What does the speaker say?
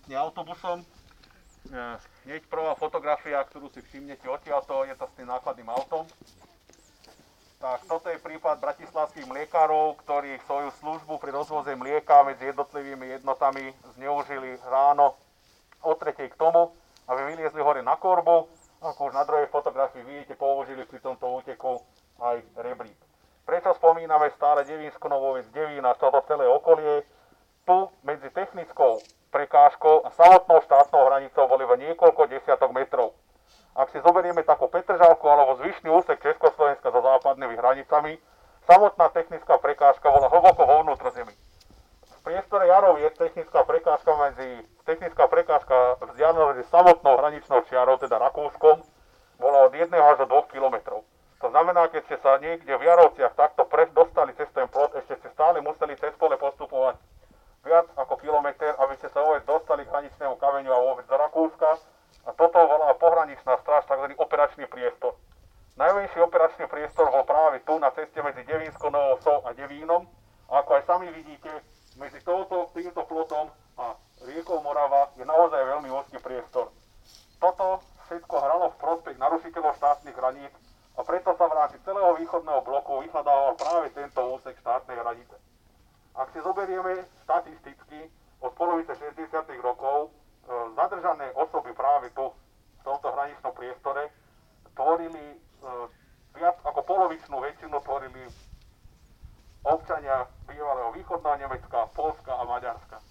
striktne autobusom. Hneď prvá fotografia, ktorú si všimnete odtiaľto, je to s tým nákladným autom. Tak toto je prípad bratislavských mliekárov, ktorí svoju službu pri rozvoze mlieka medzi jednotlivými jednotami zneužili ráno o 3:00 k tomu, aby vyliezli hore na korbu. Ako už na druhej fotografii vidíte, použili pri tomto úteku aj rebrík. Prečo spomíname stále Devínsko, Novoves, Devín a toto celé okolie? Tu medzi technickou prekážkou a samotnou štátnou hranicou boli iba niekoľko desiatok metrov. Ak si zoberieme takú Petržalku alebo zvyšný úsek Československa so západnými hranicami, samotná technická prekážka bola hlboko vo vnútrozemí. V priestore Jaroviec technická prekážka vzdialená medzi samotnou hraničnou čiarou, teda Rakúskom, bola od 1 až do 2 kilometrov. To znamená, keď ste sa niekde v Jarovciach takto dostali cez ten plot, ešte ste stále museli cez pole postupovať viac ako kilometr, aby ste sa vôbec dostali k hraničnému kameňu a vôbec do Rakúska. A toto bola pohraničná stráž, tzv. Operačný priestor. Najmenší operačný priestor bol práve tu na ceste medzi Devínskou, Novou a Devínom. A ako aj sami vidíte, medzi týmto plotom a riekou Morava je naozaj veľmi úzky priestor. Toto všetko hralo v prospech narušiteľov štátnych hraníc a preto sa v rámci celého východného bloku vyhľadával práve tento úsek štátnej hranice. Ak si zoberieme štatisticky od polovice 60. rokov, zadržané osoby práve tu, v tomto hraničnom priestore, tvorili viac ako polovičnú väčšinu tvorili občania bývalého východného Nemecka, Poľska a Maďarska.